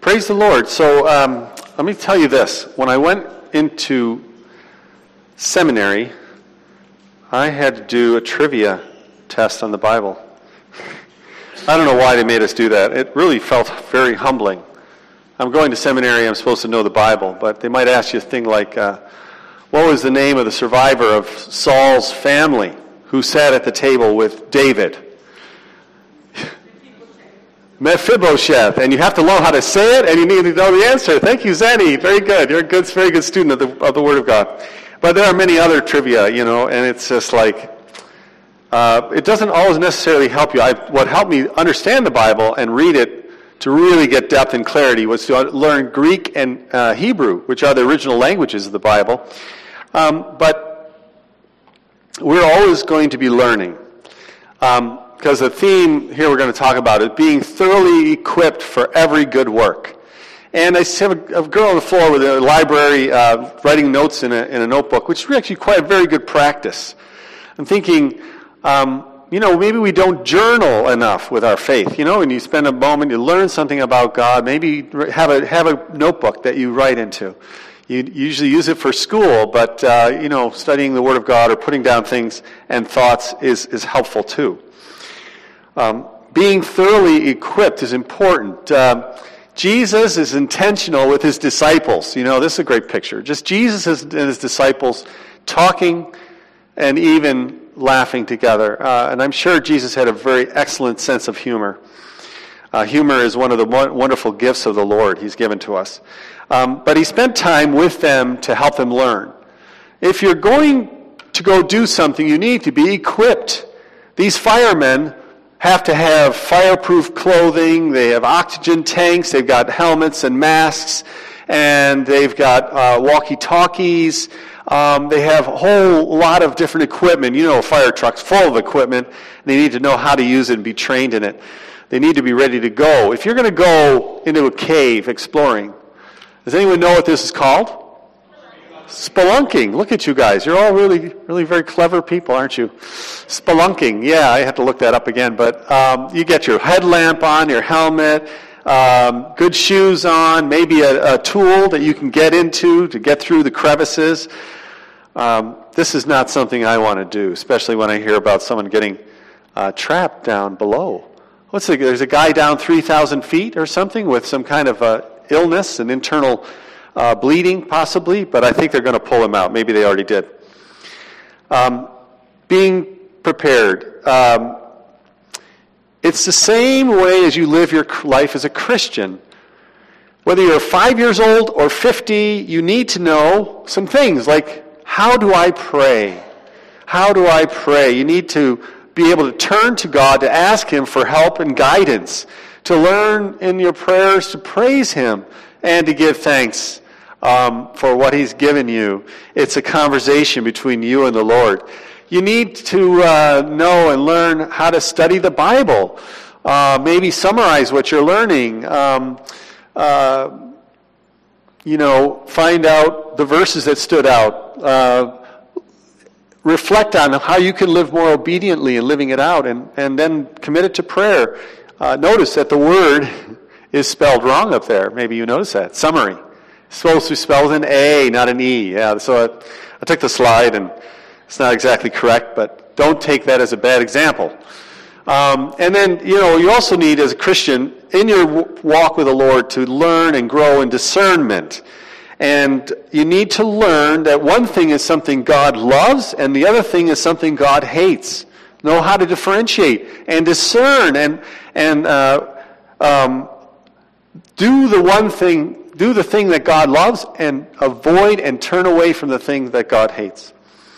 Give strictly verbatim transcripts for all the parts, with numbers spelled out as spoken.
praise the Lord. So um, let me tell you this. When I went into seminary, I had to do a trivia test on the Bible. I don't know why they made us do that. It really felt very humbling. I'm going to seminary, I'm supposed to know the Bible, but they might ask you a thing like, uh, what was the name of the survivor of Saul's family who sat at the table with David? Mephibosheth. And you have to know how to say it, and you need to know the answer. Thank you, Zenny. Very good. You're a good, very good student of the, of the Word of God. But there are many other trivia, you know, and it's just like, uh, it doesn't always necessarily help you. I, what helped me understand the Bible and read it to really get depth and clarity was to learn Greek and uh, Hebrew, which are the original languages of the Bible. Um, but we're always going to be learning. Um, because the theme here we're going to talk about is being thoroughly equipped for every good work. And I have a, a girl on the floor with a library uh, writing notes in a, in a notebook, which is actually quite a very good practice. I'm thinking, um, you know, maybe we don't journal enough with our faith. You know, when you spend a moment, you learn something about God, maybe have a have a notebook that you write into. You usually use it for school, but, uh, you know, studying the Word of God or putting down things and thoughts is, is helpful too. Um, being thoroughly equipped is important. Um, Jesus is intentional with his disciples. You know, this is a great picture. Just Jesus and his disciples talking and even laughing together. Uh, and I'm sure Jesus had a very excellent sense of humor. Uh, humor is one of the wonderful gifts of the Lord he's given to us. Um, but he spent time with them to help them learn. If you're going to go do something, you need to be equipped. These firemen have to have fireproof clothing, they have oxygen tanks, they've got helmets and masks, and they've got uh, walkie-talkies. Um, they have a whole lot of different equipment. You know, a fire truck's full of equipment, and they need to know how to use it and be trained in it. They need to be ready to go. If you're going to go into a cave exploring, does anyone know what this is called? Spelunking. Look at you guys. You're all really, really very clever people, aren't you? Spelunking. Yeah, I have to look that up again. But um, you get your headlamp on, your helmet, um, good shoes on, maybe a, a tool that you can get into to get through the crevices. Um, this is not something I want to do, especially when I hear about someone getting uh, trapped down below. What's the, there's a guy down three thousand feet or something with some kind of uh, illness, an internal Uh, bleeding, possibly, but I think they're going to pull him out. Maybe they already did. Um, being prepared. Um, it's the same way as you live your life as a Christian. Whether you're five years old or fifty, you need to know some things like, how do I pray? How do I pray? You need to be able to turn to God to ask him for help and guidance, to learn in your prayers to praise him, and to give thanks um, for what he's given you. It's a conversation between you and the Lord. You need to uh, know and learn how to study the Bible. Uh, maybe summarize what you're learning. Um, uh, you know, find out the verses that stood out. Uh, reflect on how you can live more obediently in living it out, and, and then commit it to prayer. Uh, notice that the word is spelled wrong up there. Maybe you notice that. Summary. It's supposed to be spelled an A, not an E. Yeah, so I, I took the slide, and it's not exactly correct, but don't take that as a bad example. Um, and then, you know, you also need, as a Christian, in your walk with the Lord, to learn and grow in discernment. And you need to learn that one thing is something God loves, and the other thing is something God hates. Know how to differentiate and discern, and and uh, um, do the one thing, do the thing that God loves, and avoid and turn away from the thing that God hates.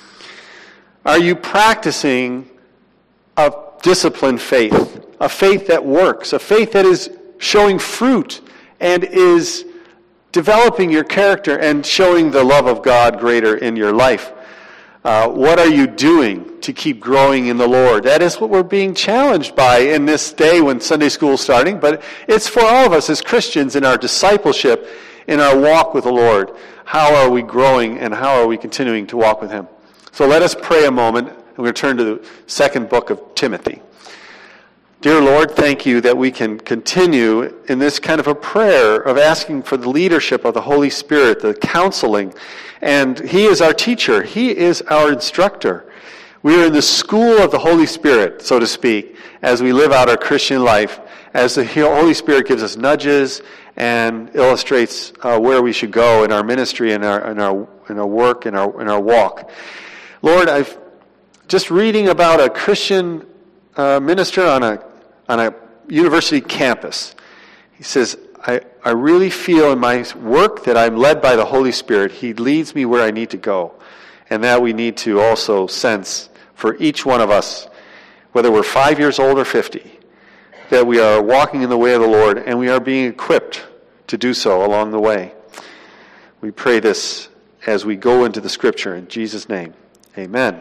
Are you practicing a disciplined faith, a faith that works, a faith that is showing fruit and is developing your character and showing the love of God greater in your life? Uh, what are you doing to keep growing in the Lord? That is what we're being challenged by in this day when Sunday school is starting, but it's for all of us as Christians in our discipleship, in our walk with the Lord. How are we growing and how are we continuing to walk with him? So let us pray a moment, and we're going to turn to the second book of Timothy. Dear Lord, thank you that we can continue in this kind of a prayer of asking for the leadership of the Holy Spirit, the counseling. And He is our teacher. He is our instructor. We are in the school of the Holy Spirit, so to speak, as we live out our Christian life, as the Holy Spirit gives us nudges and illustrates uh, where we should go in our ministry, in our in our in our work, in our in our walk. Lord, I've just reading about a Christian uh, minister on a on a university campus. He says, I, I really feel in my work that I'm led by the Holy Spirit. He leads me where I need to go. And that we need to also sense for each one of us, whether we're five years old or fifty, that we are walking in the way of the Lord and we are being equipped to do so along the way. We pray this as we go into the Scripture in Jesus' name. Amen.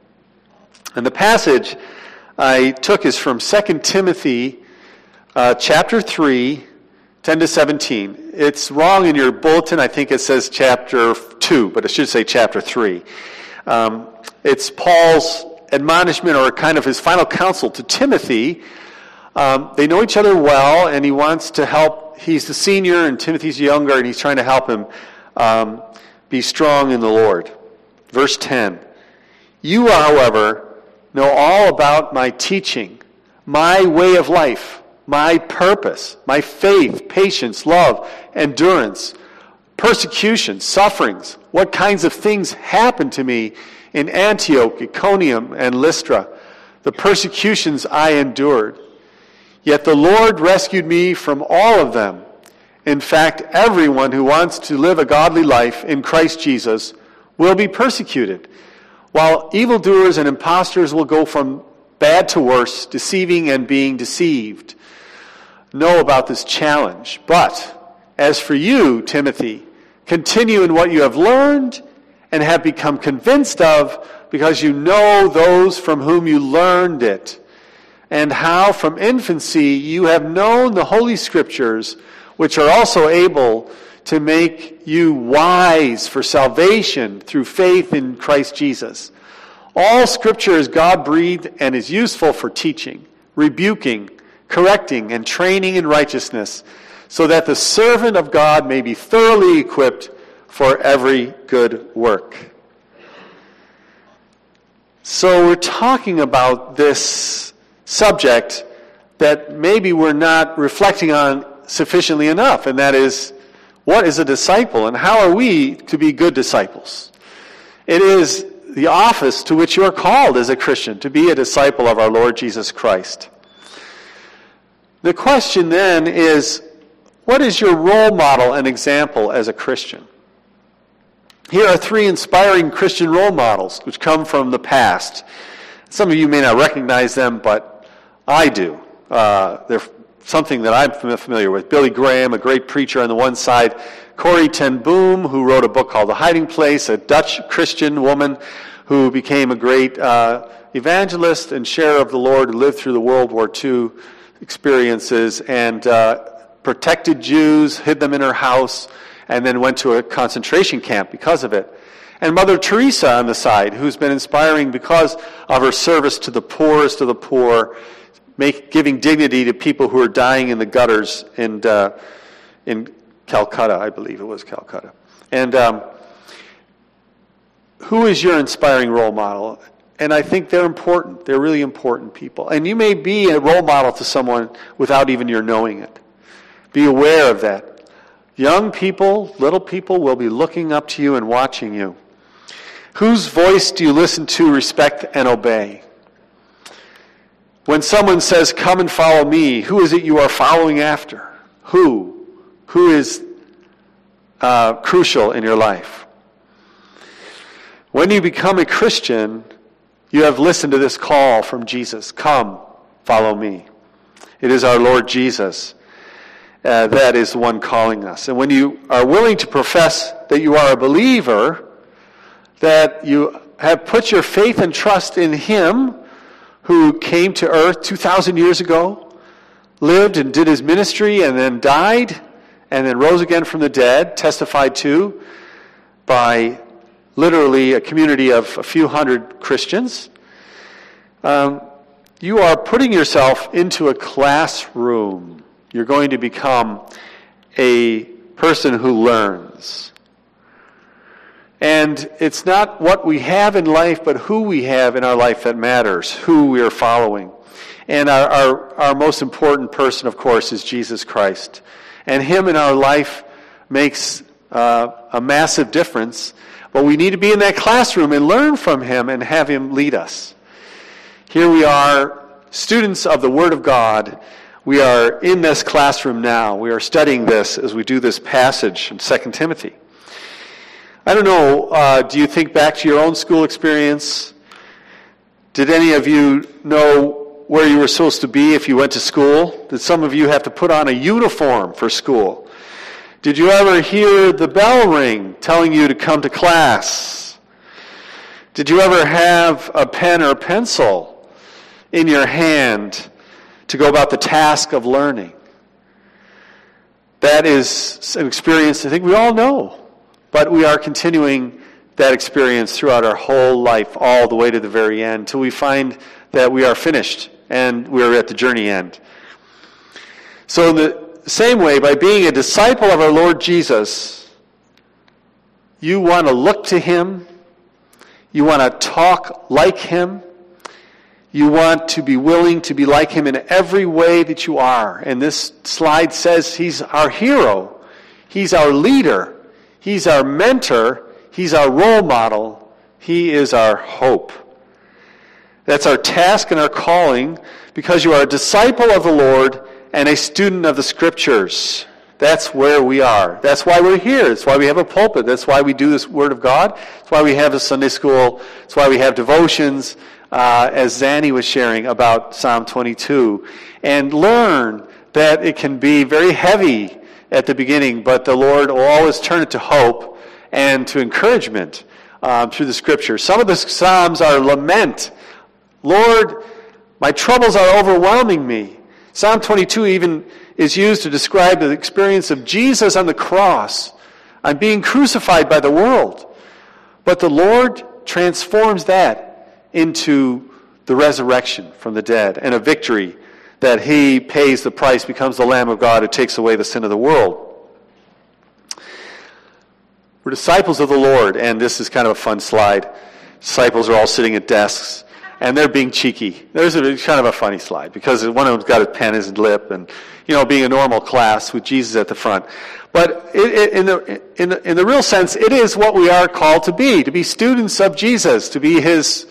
And the passage I took is from Second Timothy uh, chapter three, ten to seventeen. It's wrong in your bulletin. I think it says chapter two, but it should say chapter three. Um, it's Paul's admonishment, or kind of his final counsel to Timothy. Um, they know each other well, and he wants to help. He's the senior, and Timothy's younger, and he's trying to help him um, be strong in the Lord. Verse ten. You, however, know all about my teaching, my way of life, my purpose, my faith, patience, love, endurance, persecution, sufferings, what kinds of things happened to me in Antioch, Iconium, and Lystra, the persecutions I endured. Yet the Lord rescued me from all of them. In fact, everyone who wants to live a godly life in Christ Jesus will be persecuted, while evildoers and impostors will go from bad to worse, deceiving and being deceived. Know about this challenge. But as for you, Timothy, continue in what you have learned and have become convinced of, because you know those from whom you learned it, and how from infancy you have known the Holy Scriptures, which are also able to make you wise for salvation through faith in Christ Jesus. All Scripture is God-breathed and is useful for teaching, rebuking, correcting, and training in righteousness, so that the servant of God may be thoroughly equipped for every good work. So we're talking about this subject that maybe we're not reflecting on sufficiently enough, and that is, what is a disciple, and how are we to be good disciples? It is the office to which you are called as a Christian, to be a disciple of our Lord Jesus Christ. The question then is, what is your role model and example as a Christian? Here are three inspiring Christian role models which come from the past. Some of you may not recognize them, but I do. Uh, they're something that I'm familiar with. Billy Graham, a great preacher on the one side. Corrie ten Boom, who wrote a book called The Hiding Place, a Dutch Christian woman who became a great uh, evangelist and sharer of the Lord, who lived through the World War Two experiences and uh, protected Jews, hid them in her house, and then went to a concentration camp because of it. And Mother Teresa on the side, who's been inspiring because of her service to the poorest of the poor, make, giving dignity to people who are dying in the gutters in, uh, in Calcutta, I believe it was Calcutta. And um, who is your inspiring role model? And I think they're important. They're really important people. And you may be a role model to someone without even your knowing it. Be aware of that. Young people, little people will be looking up to you and watching you. Whose voice do you listen to, respect, and obey? When someone says, come and follow me, who is it you are following after? Who? Who is uh, crucial in your life? When you become a Christian, you have listened to this call from Jesus. Come, follow me. It is our Lord Jesus uh, that is the one calling us. And when you are willing to profess that you are a believer, that you have put your faith and trust in Him who came to earth two thousand years ago, lived and did His ministry, and then died, and then rose again from the dead, testified to by literally a community of a few hundred Christians. Um, you are putting yourself into a classroom. You're going to become a person who learns. And it's not what we have in life, but who we have in our life that matters, who we are following. And our, our, our most important person, of course, is Jesus Christ. And him in our life makes uh, a massive difference. But we need to be in that classroom and learn from him and have him lead us. Here we are, students of the Word of God. We are in this classroom now. We are studying this as we do this passage in Second Timothy. I don't know, uh, do you think back to your own school experience? Did any of you know where you were supposed to be if you went to school? Did some of you have to put on a uniform for school? Did you ever hear the bell ring telling you to come to class? Did you ever have a pen or pencil in your hand to go about the task of learning? That is an experience I think we all know, but we are continuing that experience throughout our whole life, all the way to the very end, until we find that we are finished and we are at the journey end. So in the same way, by being a disciple of our Lord Jesus, you want to look to him, you want to talk like him, you want to be willing to be like him in every way that you are. And this slide says he's our hero. He's our leader. He's our mentor. He's our role model. He is our hope. That's our task and our calling, because you are a disciple of the Lord and a student of the Scriptures. That's where we are. That's why we're here. That's why we have a pulpit. That's why we do this Word of God. That's why we have a Sunday school. That's why we have devotions. Uh, as Zanny was sharing about Psalm twenty-two, and learn that it can be very heavy at the beginning, but the Lord will always turn it to hope and to encouragement um, through the Scriptures. Some of the Psalms are lament. Lord, my troubles are overwhelming me. Psalm twenty-two even is used to describe the experience of Jesus on the cross. I'm being crucified by the world. But the Lord transforms that into the resurrection from the dead and a victory that he pays the price, becomes the Lamb of God who takes away the sin of the world. We're disciples of the Lord, and this is kind of a fun slide. Disciples are all sitting at desks, and they're being cheeky. There's a kind of a funny slide, because one of them's got a pen in his lip, and, you know, being a normal class with Jesus at the front. But it, it, in, the, in, the, in the real sense, it is what we are called to be, to be students of Jesus, to be his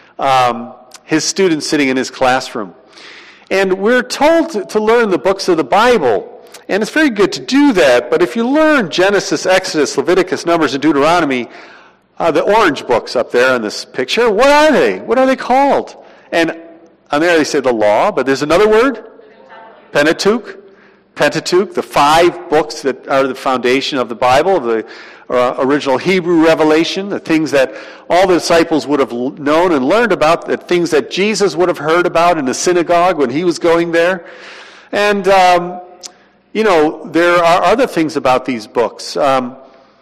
Um, his students sitting in his classroom. And we're told to, to learn the books of the Bible. And it's very good to do that, but if you learn Genesis, Exodus, Leviticus, Numbers, and Deuteronomy, uh, the orange books up there in this picture, what are they? What are they called? And on there they say the law, but there's another word? Pentateuch. Pentateuch, the five books that are the foundation of the Bible, the uh, original Hebrew revelation, the things that all the disciples would have known and learned about, the things that Jesus would have heard about in the synagogue when he was going there. And, um, you know, there are other things about these books. Um,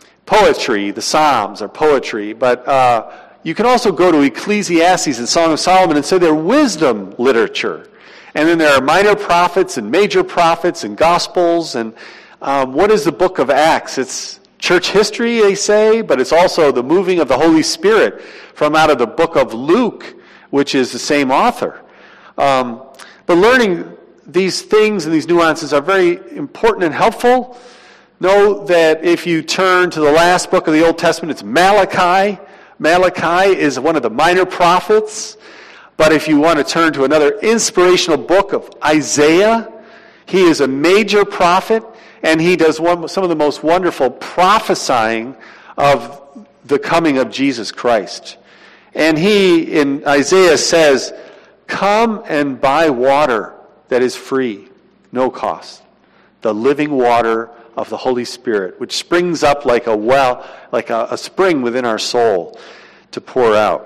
poetry, the Psalms are poetry, but uh, you can also go to Ecclesiastes and Song of Solomon and say they're wisdom literature. And then there are minor prophets and major prophets and gospels. And um, what is the book of Acts? It's church history, they say, but it's also the moving of the Holy Spirit from out of the book of Luke, which is the same author. Um, but learning these things and these nuances are very important and helpful. Know that if you turn to the last book of the Old Testament, it's Malachi. Malachi is one of the minor prophets. But if you want to turn to another inspirational book of Isaiah, he is a major prophet, and he does one, some of the most wonderful prophesying of the coming of Jesus Christ. And he, in Isaiah, says, "Come and buy water that is free, no cost, the living water of the Holy Spirit, which springs up like a well, like a, a spring within our soul to pour out."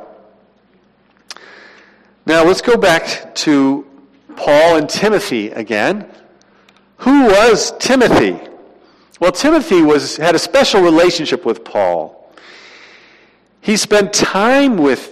Now let's go back to Paul and Timothy again. Who was Timothy? Well, Timothy was had a special relationship with Paul. He spent time with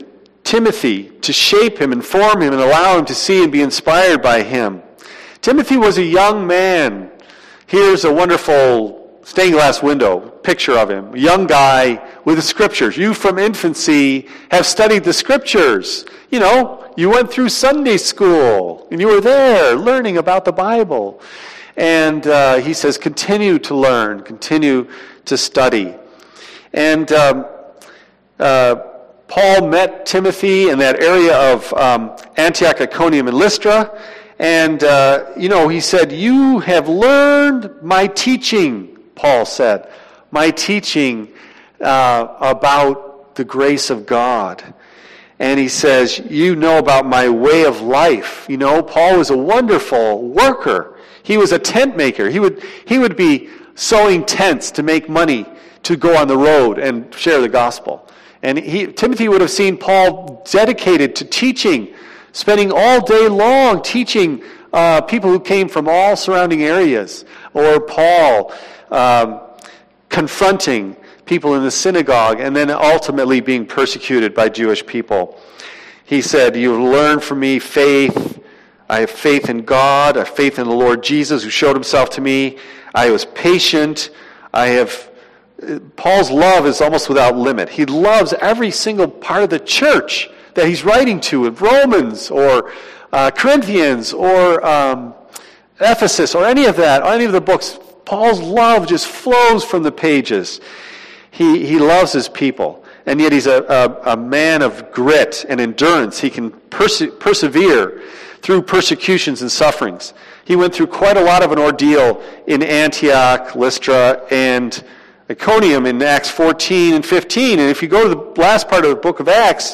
Timothy to shape him, inform him, and allow him to see and be inspired by him. Timothy was a young man. Here's a wonderful stained glass window picture of him. A young guy with the scriptures. You from infancy have studied the scriptures. You know, you went through Sunday school, and you were there learning about the Bible. And uh, he says, continue to learn, continue to study. And um, uh, Paul met Timothy in that area of um, Antioch, Iconium, and Lystra. And, uh, you know, he said, you have learned my teaching, Paul said. My teaching uh, about the grace of God. And he says, you know about my way of life. You know, Paul was a wonderful worker. He was a tent maker. He would, he would be sewing tents to make money to go on the road and share the gospel. And he, Timothy would have seen Paul dedicated to teaching, spending all day long teaching uh, people who came from all surrounding areas. Or Paul um, confronting people in the synagogue and then ultimately being persecuted by Jewish people. He said, you've learned from me faith. I have faith in God. I have faith in the Lord Jesus who showed himself to me. I was patient. I have... Paul's love is almost without limit. He loves every single part of the church that he's writing to, in Romans or uh, Corinthians or um, Ephesus or any of that, or any of the books. Paul's love just flows from the pages. He he loves his people, and yet he's a, a, a man of grit and endurance. He can perse- persevere through persecutions and sufferings. He went through quite a lot of an ordeal in Antioch, Lystra, and Iconium in Acts fourteen and fifteen. And if you go to the last part of the book of Acts,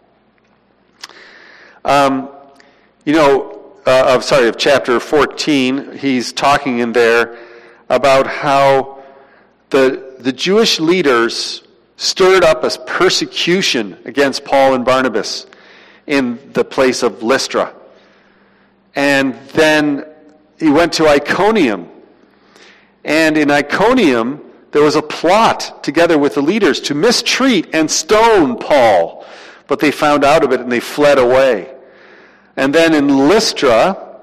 um, you know, uh, of sorry, of chapter fourteen, he's talking in there about how the the Jewish leaders stirred up a persecution against Paul and Barnabas in the place of Lystra. And then he went to Iconium. And in Iconium, there was a plot together with the leaders to mistreat and stone Paul. But they found out of it and they fled away. And then in Lystra,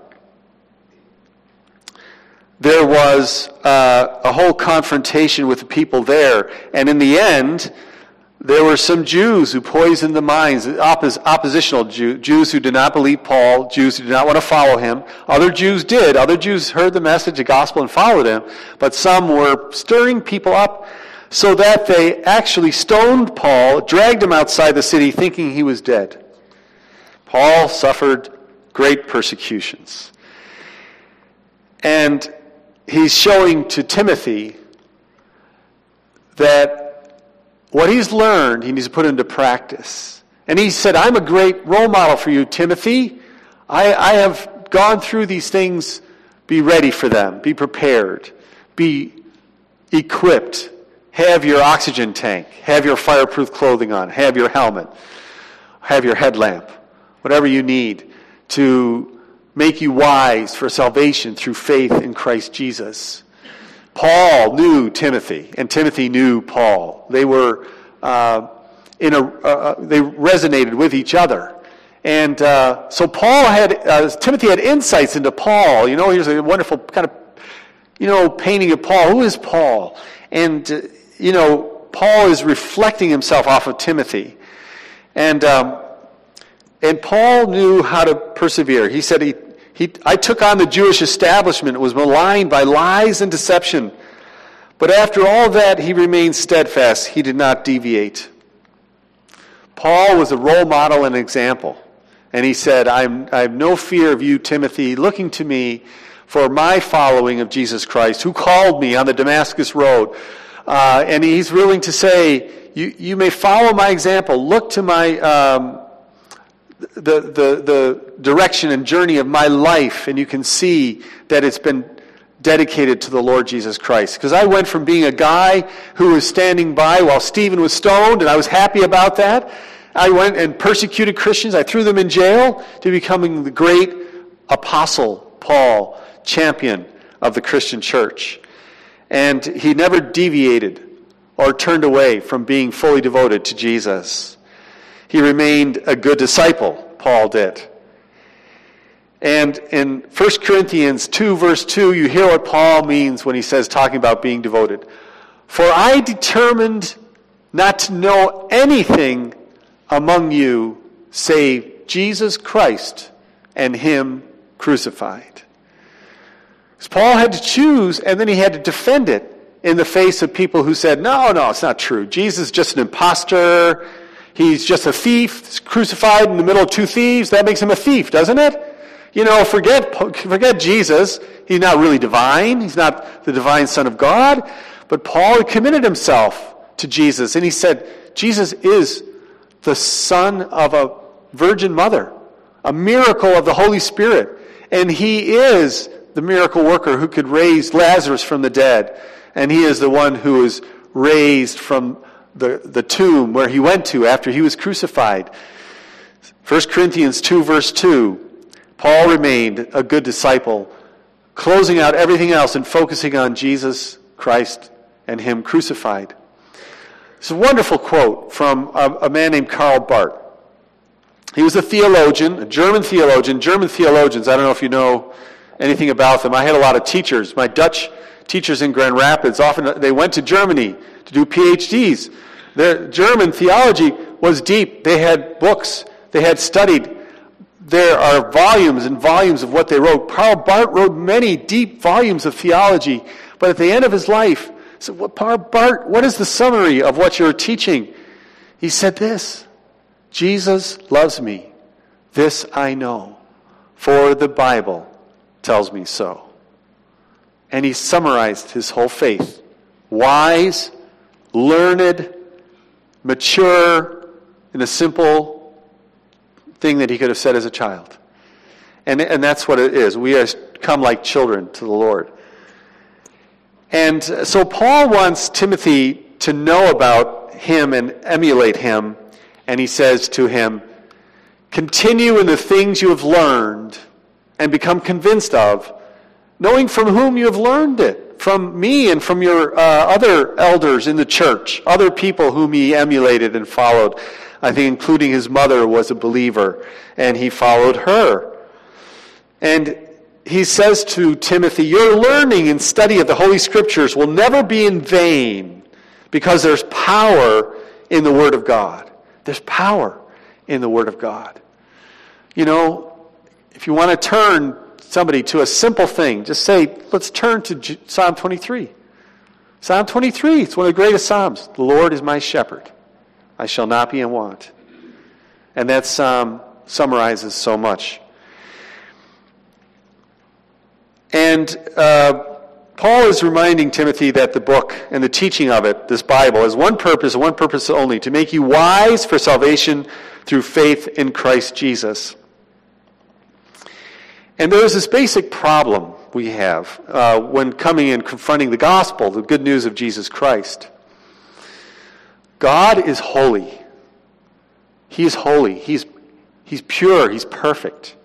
there was uh, a whole confrontation with the people there. And in the end, there were some Jews who poisoned the minds, oppos- oppositional Jew, Jews who did not believe Paul, Jews who did not want to follow him. Other Jews did. Other Jews heard the message, the gospel, and followed him. But some were stirring people up so that they actually stoned Paul, dragged him outside the city thinking he was dead. Paul suffered great persecutions. And he's showing to Timothy that what he's learned, he needs to put into practice. And he said, I'm a great role model for you, Timothy. I, I have gone through these things. Be ready for them. Be prepared. Be equipped. Have your oxygen tank. Have your fireproof clothing on. Have your helmet. Have your headlamp. Whatever you need to make you wise for salvation through faith in Christ Jesus. Paul knew Timothy, and Timothy knew Paul. They were uh, in a uh, they resonated with each other, and uh, so Paul had uh, Timothy had insights into Paul. You know, here's a wonderful kind of you know painting of Paul. Who is Paul? And uh, you know, Paul is reflecting himself off of Timothy, and um, and Paul knew how to persevere. He said he. He, I took on the Jewish establishment, was maligned by lies and deception. But after all that, he remained steadfast. He did not deviate. Paul was a role model and example. And he said, I'm, I have no fear of you, Timothy, looking to me for my following of Jesus Christ, who called me on the Damascus road. Uh, and he's willing to say, you, you may follow my example. Look to my... Um, The, the the direction and journey of my life, and you can see that it's been dedicated to the Lord Jesus Christ. Because I went from being a guy who was standing by while Stephen was stoned, and I was happy about that. I went and persecuted Christians. I threw them in jail, to becoming the great apostle Paul, champion of the Christian church. And he never deviated or turned away from being fully devoted to Jesus. he remained a good disciple, Paul did. And in First Corinthians two, verse two, you hear what Paul means when he says, talking about being devoted. For I determined not to know anything among you save Jesus Christ and him crucified. So Paul had to choose, and then he had to defend it in the face of people who said, no, no, it's not true. Jesus is just an imposter. He's just a thief. He's crucified in the middle of two thieves. That makes him a thief, doesn't it? You know, forget, forget Jesus. He's not really divine. He's not the divine Son of God. But Paul had committed himself to Jesus, and he said, Jesus is the Son of a virgin mother, a miracle of the Holy Spirit, and he is the miracle worker who could raise Lazarus from the dead, and he is the one who was raised from the, the tomb where he went to after he was crucified. First Corinthians two, verse two, Paul remained a good disciple, closing out everything else and focusing on Jesus Christ and him crucified. It's a wonderful quote from a, a man named Karl Barth. He was a theologian, a German theologian. German theologians, I don't know if you know anything about them. I had a lot of teachers. My Dutch teachers in Grand Rapids, often they went to Germany to do P H Ds. Their German theology was deep. They had books. They had studied. There are volumes and volumes of what they wrote. Karl Barth wrote many deep volumes of theology, but at the end of his life, he said, well, Barth, what is the summary of what you're teaching? He said this, Jesus loves me. This I know, for the Bible tells me so. And he summarized his whole faith. Wise, learned, mature, in a simple thing that he could have said as a child. And, and that's what it is. We are come like children to the Lord. And so Paul wants Timothy to know about him and emulate him. And he says to him, continue in the things you have learned and become convinced of, knowing from whom you have learned it, from me and from your uh, other elders in the church, other people whom he emulated and followed. I think including his mother was a believer, and he followed her. And he says to Timothy, your learning and study of the Holy Scriptures will never be in vain, because there's power in the Word of God. There's power in the Word of God. You know, if you want to turn somebody to a simple thing, just say, let's turn to Psalm twenty-three. Psalm twenty-three, it's one of the greatest Psalms. The Lord is my shepherd. I shall not be in want. And that psalm summarizes so much. And uh, Paul is reminding Timothy that the book and the teaching of it, this Bible, has one purpose and one purpose only, to make you wise for salvation through faith in Christ Jesus. And there is this basic problem we have uh, when coming and confronting the gospel, the good news of Jesus Christ. God is holy. He is holy. He's, he's pure. He's perfect.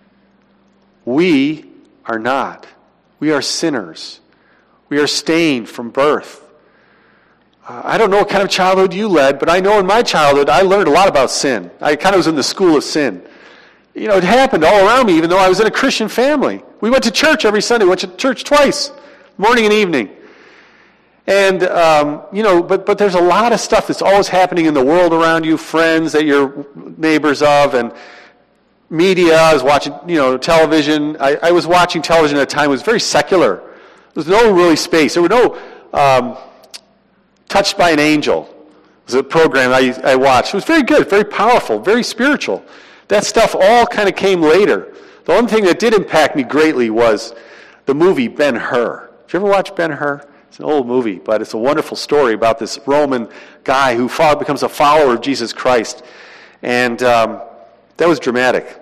We are not. We are sinners. We are stained from birth. Uh, I don't know what kind of childhood you led, but I know in my childhood I learned a lot about sin. I kind of was in the school of sin. You know, it happened all around me, even though I was in a Christian family. We went to church every Sunday. We went to church twice, morning and evening. And, um, you know, but, but there's a lot of stuff that's always happening in the world around you, friends that you're neighbors of, and media. I was watching, you know, television. I, I was watching television at a time. It was very secular. There was no really space. There were no um, Touched by an Angel. It was a program I, I watched. It was very good, very powerful, very spiritual. That stuff all kind of came later. The one thing that did impact me greatly was the movie Ben-Hur. Did you ever watch Ben-Hur? It's an old movie, but it's a wonderful story about this Roman guy who follow, becomes a follower of Jesus Christ. And um, that was dramatic.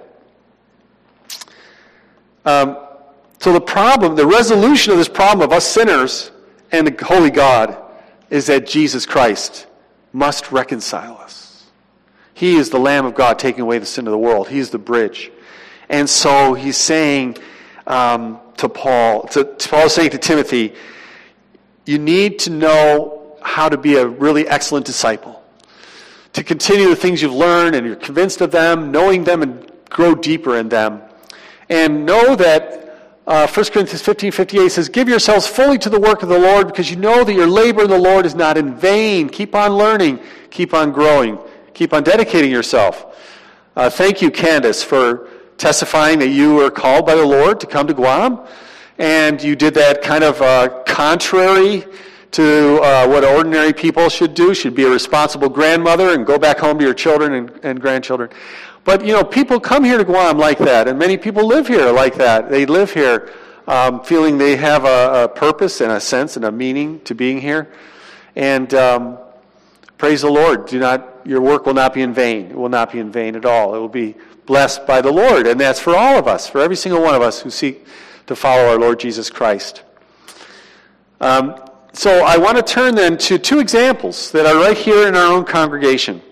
Um, so the problem, the resolution of this problem of us sinners and the holy God is that Jesus Christ must reconcile us. He is the Lamb of God taking away the sin of the world. He is the bridge. And so he's saying um, to Paul, to, to Paul is saying to Timothy, you need to know how to be a really excellent disciple. to continue the things you've learned and you're convinced of them, knowing them and grow deeper in them. And know that uh, First Corinthians fifteen fifty-eight says, give yourselves fully to the work of the Lord because you know that your labor in the Lord is not in vain. Keep on learning. Keep on growing. Keep on dedicating yourself. Uh, thank you, Candace, for testifying that you were called by the Lord to come to Guam. And you did that kind of uh, contrary to uh, what ordinary people should do. Should be a responsible grandmother and go back home to your children and, and grandchildren. But, you know, people come here to Guam like that, and many people live here like that. They live here um, feeling they have a, a purpose and a sense and a meaning to being here. And um, praise the Lord. Do not, your work will not be in vain. It will not be in vain at all. It will be blessed by the Lord. And that's for all of us, for every single one of us who seek to follow our Lord Jesus Christ. Um, so I want to turn then to two examples that are right here in our own congregation.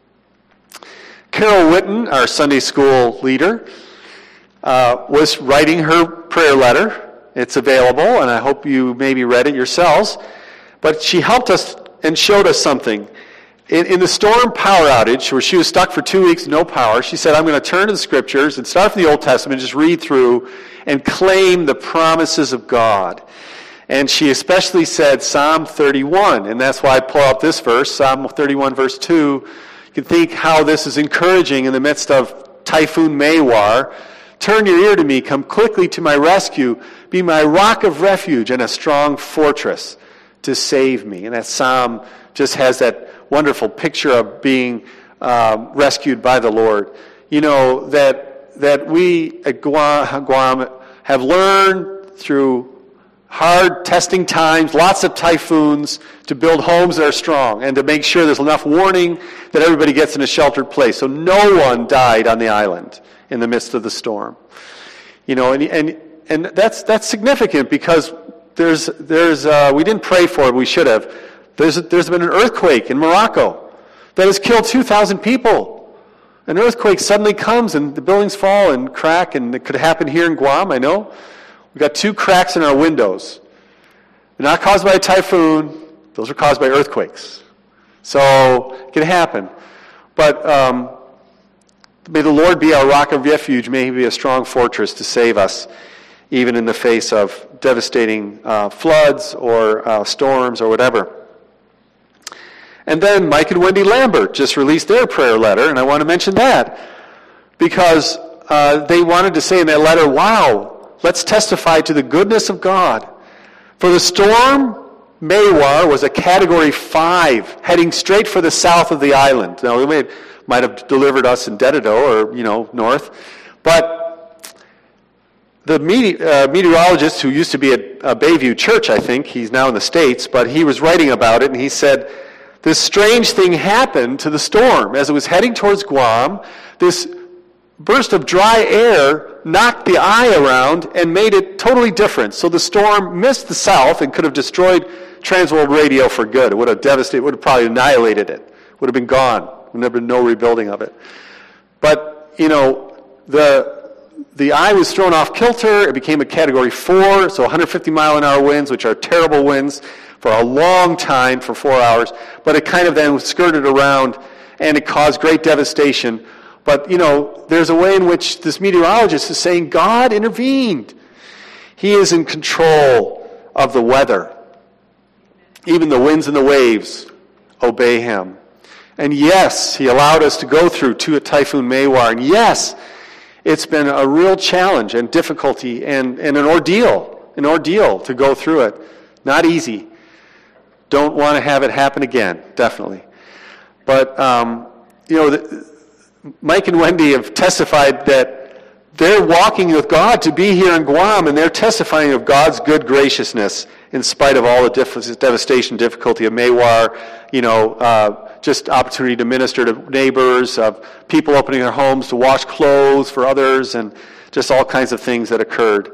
Carol Witten, our Sunday school leader, uh, was writing her prayer letter. It's available, and I hope you maybe read it yourselves. But she helped us and showed us something. In, in the storm power outage, where she was stuck for two weeks, no power, she said, I'm going to turn to the Scriptures and start from the Old Testament, just read through and claim the promises of God. And she especially said Psalm thirty-one, and that's why I pull out this verse, Psalm thirty-one, verse two. You can think how this is encouraging in the midst of Typhoon Mawar. Turn your ear to me, come quickly to my rescue, be my rock of refuge and a strong fortress to save me. And that psalm just has that wonderful picture of being um, rescued by the Lord. You know, that that we at Guam, Guam have learned through hard testing times, lots of typhoons, to build homes that are strong and to make sure there's enough warning that everybody gets in a sheltered place. So no one died on the island in the midst of the storm. You know, and and and that's that's significant because there's there's uh, we didn't pray for it, we should have. There's there's been an earthquake in Morocco that has killed two thousand people. An earthquake suddenly comes and the buildings fall and crack, and it could happen here in Guam, I know. We've got two cracks in our windows. They're not caused by a typhoon. Those are caused by earthquakes. So it can happen. But um, may the Lord be our rock of refuge. May he be a strong fortress to save us, even in the face of devastating uh, floods or uh, storms or whatever. And then Mike and Wendy Lambert just released their prayer letter, and I want to mention that because uh, they wanted to say in that letter, wow, let's testify to the goodness of God. For the storm, Mawar was a Category five, heading straight for the south of the island. Now, it might have delivered us in Dededo or, you know, north. But the mete- uh, meteorologist who used to be at uh, Bayview Church, I think, he's now in the States, but he was writing about it, and he said, this strange thing happened to the storm. As it was heading towards Guam, this burst of dry air knocked the eye around and made it totally different. So the storm missed the south and could have destroyed Transworld Radio for good. It would have devastated, would have probably annihilated it. Would have been gone. Would have been no rebuilding of it. But, you know, the the eye was thrown off kilter. It became a Category four, so one hundred fifty mile an hour winds, which are terrible winds for a long time, for four hours. But it kind of then skirted around, and it caused great devastation. But, you know, there's a way in which this meteorologist is saying God intervened. He is in control of the weather. Even the winds and the waves obey him. And yes, he allowed us to go through to a Typhoon Mawar. And yes, it's been a real challenge and difficulty and, and an ordeal, an ordeal to go through it. Not easy. Don't want to have it happen again, definitely. But, um, you know, the, Mike and Wendy have testified that they're walking with God to be here in Guam, and they're testifying of God's good graciousness in spite of all the diff- devastation, difficulty of Mawar, you know, uh, just opportunity to minister to neighbors, of people opening their homes to wash clothes for others, and just all kinds of things that occurred.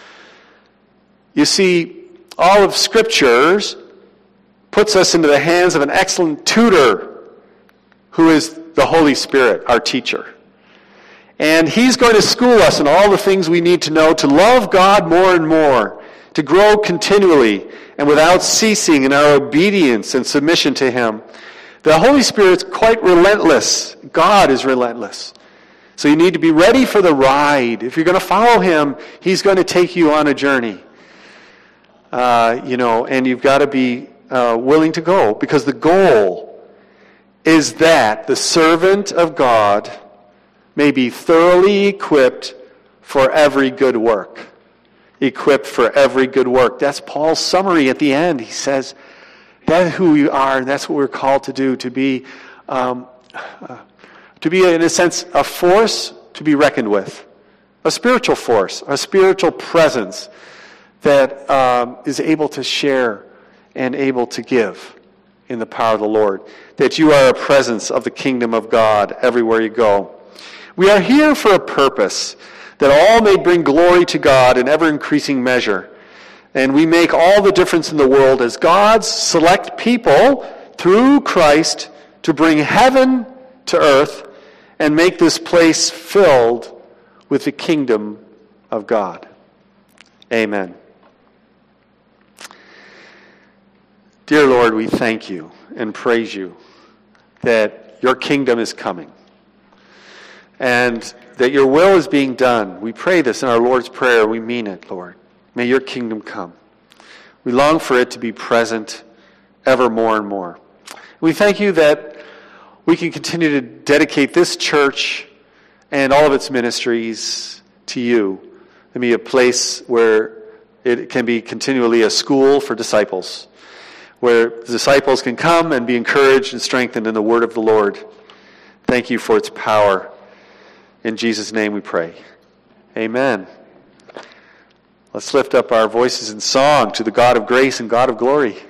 You see, all of Scriptures puts us into the hands of an excellent tutor who is the Holy Spirit, our teacher. And he's going to school us in all the things we need to know to love God more and more, to grow continually and without ceasing in our obedience and submission to him. The Holy Spirit's quite relentless. God is relentless. So you need to be ready for the ride. If you're going to follow him, he's going to take you on a journey. Uh, you know, and you've got to be uh, willing to go, because the goal is that the servant of God may be thoroughly equipped for every good work. Equipped for every good work. That's Paul's summary at the end. He says, that's who we are, and that's what we're called to do, to be, um, uh, to be, in a sense, a force to be reckoned with. A spiritual force, a spiritual presence that um, is able to share and able to give in the power of the Lord. That you are a presence of the kingdom of God everywhere you go. We are here for a purpose, that all may bring glory to God in ever-increasing measure. And we make all the difference in the world as God's select people through Christ to bring heaven to earth and make this place filled with the kingdom of God. Amen. Dear Lord, we thank you and praise you that your kingdom is coming and that your will is being done. We pray this in our Lord's Prayer. We mean it, Lord. May your kingdom come. We long for it to be present ever more and more. We thank you that we can continue to dedicate this church and all of its ministries to you, and be a place where it can be continually a school for disciples, where disciples can come and be encouraged and strengthened in the word of the Lord. Thank you for its power. In Jesus' name we pray. Amen. Let's lift up our voices in song to the God of grace and God of glory.